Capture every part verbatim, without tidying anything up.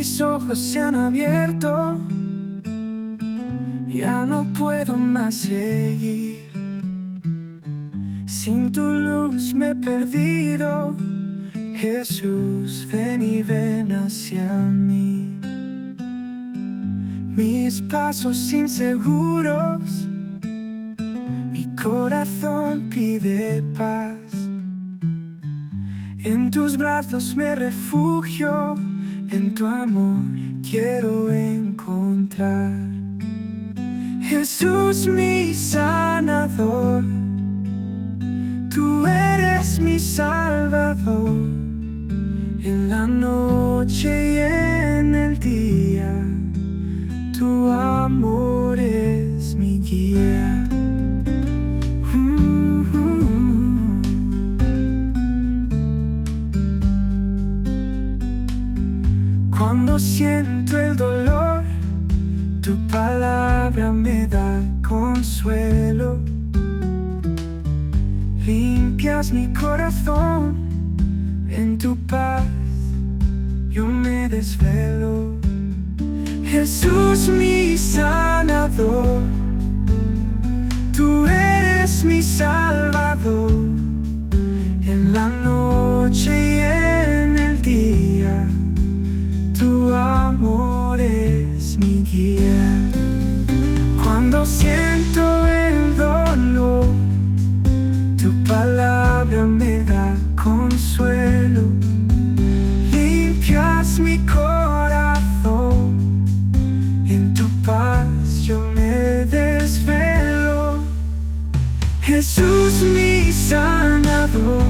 Mis ojos se han abierto, ya no puedo más seguir. Sin tu luz me he perdido. Jesús, ven y ven hacia mí. Mis pasos inseguros, mi corazón pide paz. En tus brazos me refugio, en tu amor quiero encontrar. Jesús, mi sanador, tú eres mi salvador. En la noche y en el día, tu amor es mi guía. Cuando siento el dolor, tu palabra me da consuelo. Limpias mi corazón, en tu paz yo me desvelo. Jesús, mi sanador, tú eres mi salvador. En la noche y en el día, tu amor es mi guía. Cuando siento el dolor, tu palabra me da consuelo. Limpias mi corazón, en tu paz yo me desvelo. Jesús, mi sanador,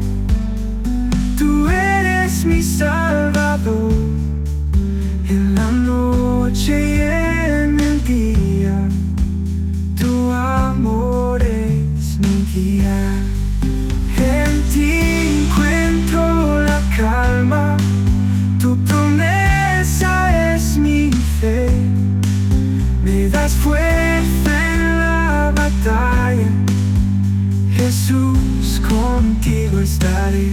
tú eres mi salvador. En la noche y en el día, tu amor es mi guía. En ti encuentro la calma, tu promesa es mi fe. Me das fuerza en la batalla, Jesús, contigo estaré.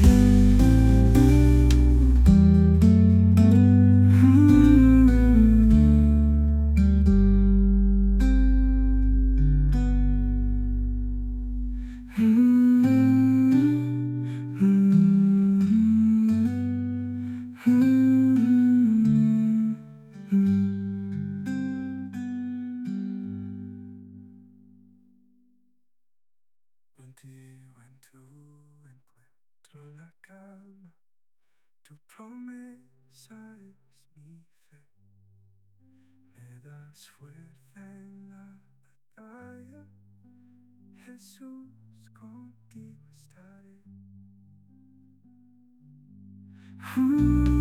Contigo en tu encuentro la calma, tu promesa es mi fe. Me das fuerza en la batalla, Jesús, contigo estaré.